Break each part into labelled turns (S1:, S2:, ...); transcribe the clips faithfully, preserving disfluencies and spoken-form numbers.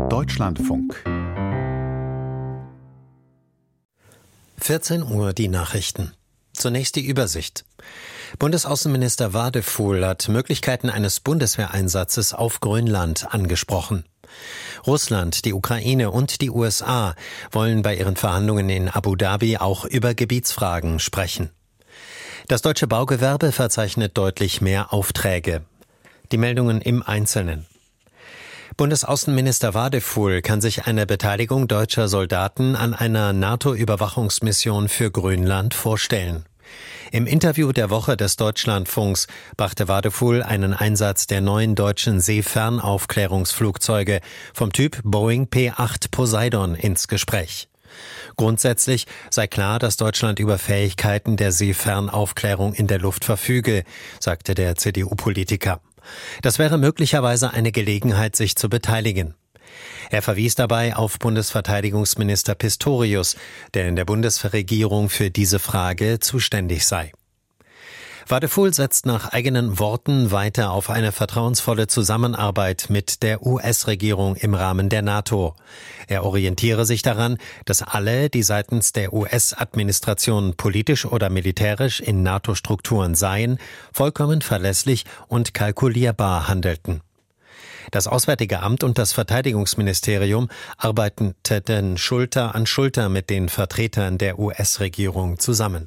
S1: Deutschlandfunk.
S2: vierzehn Uhr die Nachrichten. Zunächst die Übersicht. Bundesaußenminister Wadefuhl hat Möglichkeiten eines Bundeswehreinsatzes auf Grönland angesprochen. Russland, die Ukraine und die U S A wollen bei ihren Verhandlungen in Abu Dhabi auch über Gebietsfragen sprechen. Das deutsche Baugewerbe verzeichnet deutlich mehr Aufträge. Die Meldungen im Einzelnen. Bundesaußenminister Wadefuhl kann sich eine Beteiligung deutscher Soldaten an einer NATO-Überwachungsmission für Grönland vorstellen. Im Interview der Woche des Deutschlandfunks brachte Wadefuhl einen Einsatz der neuen deutschen Seefernaufklärungsflugzeuge vom Typ Boeing P acht Poseidon ins Gespräch. Grundsätzlich sei klar, dass Deutschland über Fähigkeiten der Seefernaufklärung in der Luft verfüge, sagte der C D U-Politiker. Das wäre möglicherweise eine Gelegenheit, sich zu beteiligen. Er verwies dabei auf Bundesverteidigungsminister Pistorius, der in der Bundesregierung für diese Frage zuständig sei. Wadefuhl setzt nach eigenen Worten weiter auf eine vertrauensvolle Zusammenarbeit mit der U S-Regierung im Rahmen der NATO. Er orientiere sich daran, dass alle, die seitens der U S-Administration politisch oder militärisch in NATO-Strukturen seien, vollkommen verlässlich und kalkulierbar handelten. Das Auswärtige Amt und das Verteidigungsministerium arbeiteten Schulter an Schulter mit den Vertretern der U S-Regierung zusammen.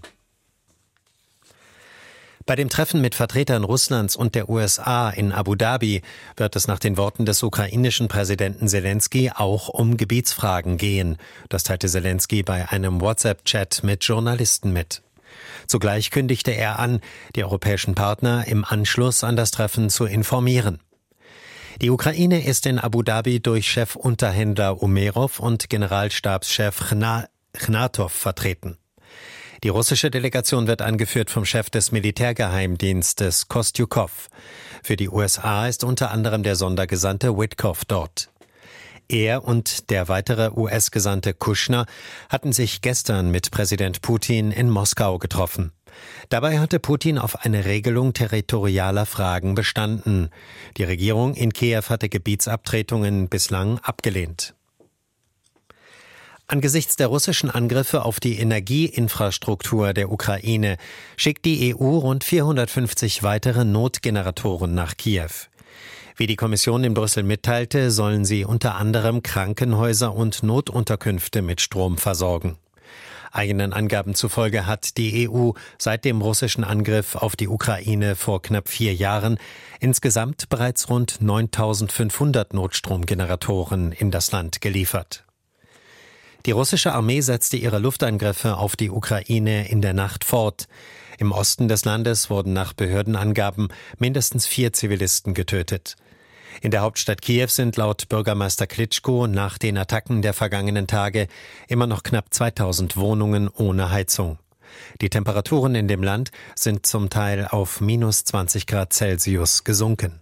S2: Bei dem Treffen mit Vertretern Russlands und der U S A in Abu Dhabi wird es nach den Worten des ukrainischen Präsidenten Selenskyj auch um Gebietsfragen gehen. Das teilte Selenskyj bei einem WhatsApp-Chat mit Journalisten mit. Zugleich kündigte er an, die europäischen Partner im Anschluss an das Treffen zu informieren. Die Ukraine ist in Abu Dhabi durch Chefunterhändler Umerov und Generalstabschef Chnatow vertreten. Die russische Delegation wird angeführt vom Chef des Militärgeheimdienstes Kostjukow. Für die U S A ist unter anderem der Sondergesandte Witkoff dort. Er und der weitere U S-Gesandte Kushner hatten sich gestern mit Präsident Putin in Moskau getroffen. Dabei hatte Putin auf eine Regelung territorialer Fragen bestanden. Die Regierung in Kiew hatte Gebietsabtretungen bislang abgelehnt. Angesichts der russischen Angriffe auf die Energieinfrastruktur der Ukraine schickt die E U rund vierhundertfünfzig weitere Notgeneratoren nach Kiew. Wie die Kommission in Brüssel mitteilte, sollen sie unter anderem Krankenhäuser und Notunterkünfte mit Strom versorgen. Eigenen Angaben zufolge hat die E U seit dem russischen Angriff auf die Ukraine vor knapp vier Jahren insgesamt bereits rund neuntausendfünfhundert Notstromgeneratoren in das Land geliefert. Die russische Armee setzte ihre Luftangriffe auf die Ukraine in der Nacht fort. Im Osten des Landes wurden nach Behördenangaben mindestens vier Zivilisten getötet. In der Hauptstadt Kiew sind laut Bürgermeister Klitschko nach den Attacken der vergangenen Tage immer noch knapp zweitausend Wohnungen ohne Heizung. Die Temperaturen in dem Land sind zum Teil auf minus zwanzig Grad Celsius gesunken.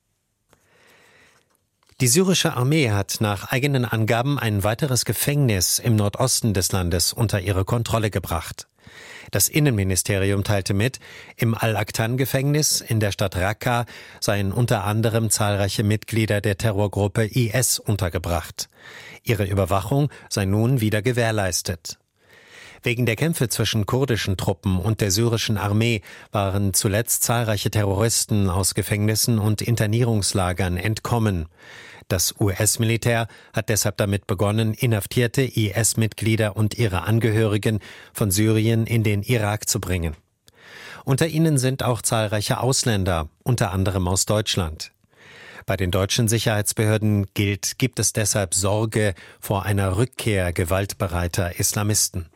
S2: Die syrische Armee hat nach eigenen Angaben ein weiteres Gefängnis im Nordosten des Landes unter ihre Kontrolle gebracht. Das Innenministerium teilte mit, im Al-Aqtan-Gefängnis in der Stadt Raqqa seien unter anderem zahlreiche Mitglieder der Terrorgruppe I S untergebracht. Ihre Überwachung sei nun wieder gewährleistet. Wegen der Kämpfe zwischen kurdischen Truppen und der syrischen Armee waren zuletzt zahlreiche Terroristen aus Gefängnissen und Internierungslagern entkommen. Das U S-Militär hat deshalb damit begonnen, inhaftierte I S-Mitglieder und ihre Angehörigen von Syrien in den Irak zu bringen. Unter ihnen sind auch zahlreiche Ausländer, unter anderem aus Deutschland. Bei den deutschen Sicherheitsbehörden gilt, gibt es deshalb Sorge vor einer Rückkehr gewaltbereiter Islamisten.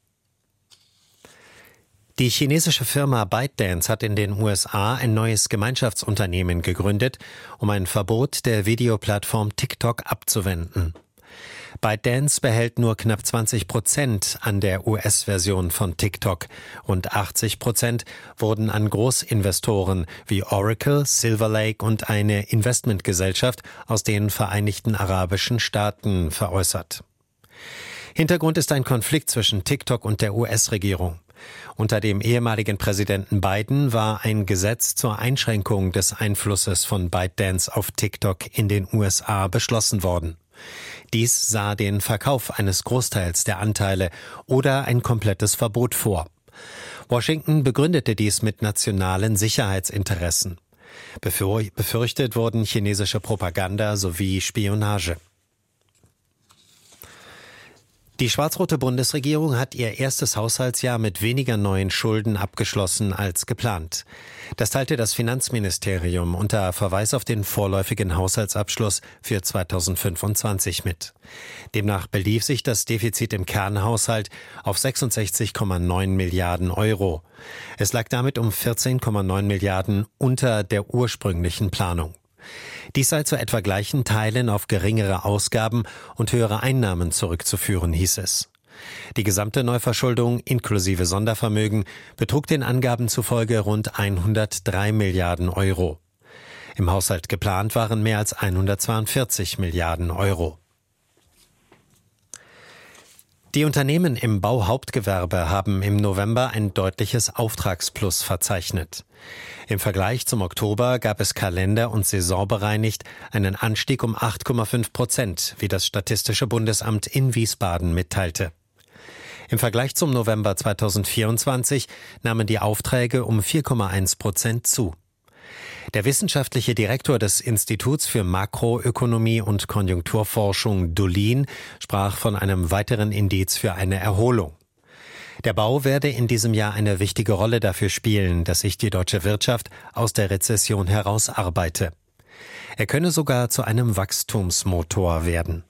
S2: Die chinesische Firma ByteDance hat in den U S A ein neues Gemeinschaftsunternehmen gegründet, um ein Verbot der Videoplattform TikTok abzuwenden. ByteDance behält nur knapp zwanzig Prozent an der U S-Version von TikTok. Rund achtzig Prozent wurden an Großinvestoren wie Oracle, Silver Lake und eine Investmentgesellschaft aus den Vereinigten Arabischen Staaten veräußert. Hintergrund ist ein Konflikt zwischen TikTok und der U S-Regierung. Unter dem ehemaligen Präsidenten Biden war ein Gesetz zur Einschränkung des Einflusses von ByteDance auf TikTok in den U S A beschlossen worden. Dies sah den Verkauf eines Großteils der Anteile oder ein komplettes Verbot vor. Washington begründete dies mit nationalen Sicherheitsinteressen. Befürchtet wurden chinesische Propaganda sowie Spionage. Die schwarz-rote Bundesregierung hat ihr erstes Haushaltsjahr mit weniger neuen Schulden abgeschlossen als geplant. Das teilte das Finanzministerium unter Verweis auf den vorläufigen Haushaltsabschluss für zweitausendfünfundzwanzig mit. Demnach belief sich das Defizit im Kernhaushalt auf sechsundsechzig Komma neun Milliarden Euro. Es lag damit um vierzehn Komma neun Milliarden unter der ursprünglichen Planung. Dies sei zu etwa gleichen Teilen auf geringere Ausgaben und höhere Einnahmen zurückzuführen, hieß es. Die gesamte Neuverschuldung inklusive Sondervermögen betrug den Angaben zufolge rund hundertdrei Milliarden Euro. Im Haushalt geplant waren mehr als hundertzweiundvierzig Milliarden Euro. Die Unternehmen im Bauhauptgewerbe haben im November ein deutliches Auftragsplus verzeichnet. Im Vergleich zum Oktober gab es kalender- und saisonbereinigt einen Anstieg um acht Komma fünf Prozent, wie das Statistische Bundesamt in Wiesbaden mitteilte. Im Vergleich zum November zweitausendvierundzwanzig nahmen die Aufträge um vier Komma eins Prozent zu. Der wissenschaftliche Direktor des Instituts für Makroökonomie und Konjunkturforschung Dullin sprach von einem weiteren Indiz für eine Erholung. Der Bau werde in diesem Jahr eine wichtige Rolle dafür spielen, dass sich die deutsche Wirtschaft aus der Rezession herausarbeite. Er könne sogar zu einem Wachstumsmotor werden.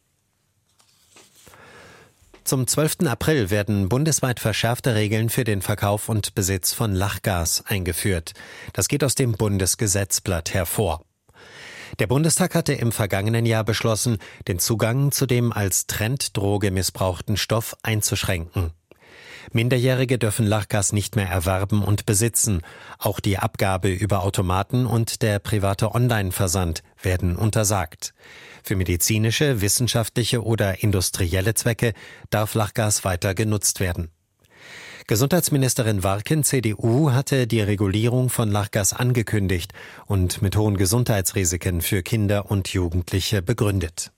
S2: Zum zwölften April werden bundesweit verschärfte Regeln für den Verkauf und Besitz von Lachgas eingeführt. Das geht aus dem Bundesgesetzblatt hervor. Der Bundestag hatte im vergangenen Jahr beschlossen, den Zugang zu dem als Trenddroge missbrauchten Stoff einzuschränken. Minderjährige dürfen Lachgas nicht mehr erwerben und besitzen. Auch die Abgabe über Automaten und der private Online-Versand werden untersagt. Für medizinische, wissenschaftliche oder industrielle Zwecke darf Lachgas weiter genutzt werden. Gesundheitsministerin Warken, C D U, hatte die Regulierung von Lachgas angekündigt und mit hohen Gesundheitsrisiken für Kinder und Jugendliche begründet.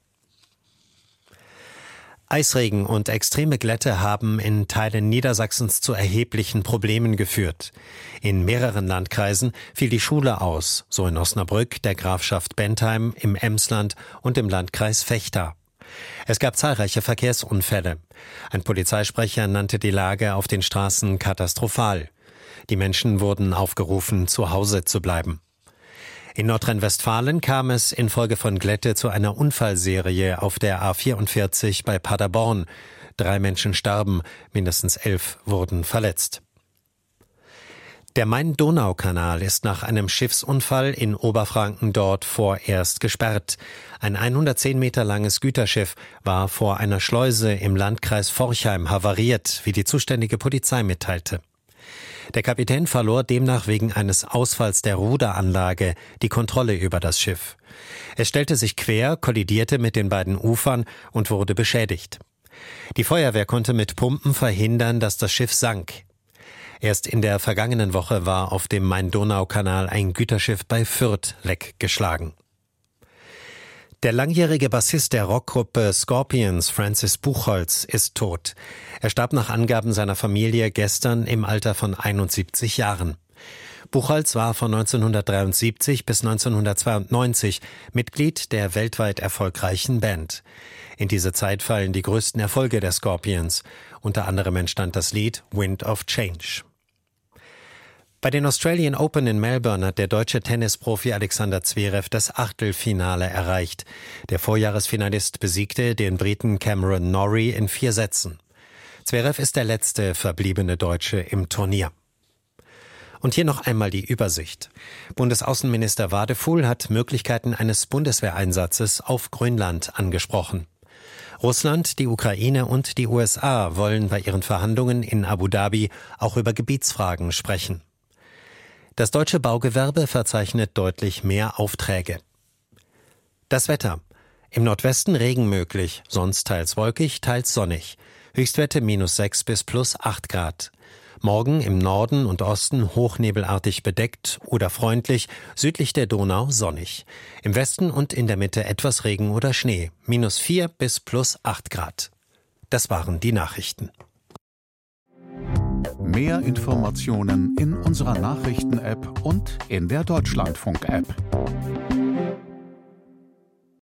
S2: Eisregen und extreme Glätte haben in Teilen Niedersachsens zu erheblichen Problemen geführt. In mehreren Landkreisen fiel die Schule aus, so in Osnabrück, der Grafschaft Bentheim, im Emsland und im Landkreis Vechta. Es gab zahlreiche Verkehrsunfälle. Ein Polizeisprecher nannte die Lage auf den Straßen katastrophal. Die Menschen wurden aufgerufen, zu Hause zu bleiben. In Nordrhein-Westfalen kam es infolge von Glätte zu einer Unfallserie auf der A vierundvierzig bei Paderborn. Drei Menschen starben, mindestens elf wurden verletzt. Der Main-Donau-Kanal ist nach einem Schiffsunfall in Oberfranken dort vorerst gesperrt. Ein hundertzehn Meter langes Güterschiff war vor einer Schleuse im Landkreis Forchheim havariert, wie die zuständige Polizei mitteilte. Der Kapitän verlor demnach wegen eines Ausfalls der Ruderanlage die Kontrolle über das Schiff. Es stellte sich quer, kollidierte mit den beiden Ufern und wurde beschädigt. Die Feuerwehr konnte mit Pumpen verhindern, dass das Schiff sank. Erst in der vergangenen Woche war auf dem Main-Donau-Kanal ein Güterschiff bei Fürth leckgeschlagen. Der langjährige Bassist der Rockgruppe Scorpions, Francis Buchholz, ist tot. Er starb nach Angaben seiner Familie gestern im Alter von einundsiebzig Jahren. Buchholz war von neunzehnhundertdreiundsiebzig bis neunzehnhundertzweiundneunzig Mitglied der weltweit erfolgreichen Band. In diese Zeit fallen die größten Erfolge der Scorpions. Unter anderem entstand das Lied Wind of Change. Bei den Australian Open in Melbourne hat der deutsche Tennisprofi Alexander Zverev das Achtelfinale erreicht. Der Vorjahresfinalist besiegte den Briten Cameron Norrie in vier Sätzen. Zverev ist der letzte verbliebene Deutsche im Turnier. Und hier noch einmal die Übersicht. Bundesaußenminister Wadefuhl hat Möglichkeiten eines Bundeswehreinsatzes auf Grönland angesprochen. Russland, die Ukraine und die U S A wollen bei ihren Verhandlungen in Abu Dhabi auch über Gebietsfragen sprechen. Das deutsche Baugewerbe verzeichnet deutlich mehr Aufträge. Das Wetter. Im Nordwesten Regen möglich, sonst teils wolkig, teils sonnig. Höchstwerte minus sechs bis plus acht Grad. Morgen im Norden und Osten hochnebelartig bedeckt oder freundlich, südlich der Donau sonnig. Im Westen und in der Mitte etwas Regen oder Schnee, minus vier bis plus acht Grad. Das waren die Nachrichten.
S1: Mehr Informationen in unserer Nachrichten-App und in der Deutschlandfunk-App.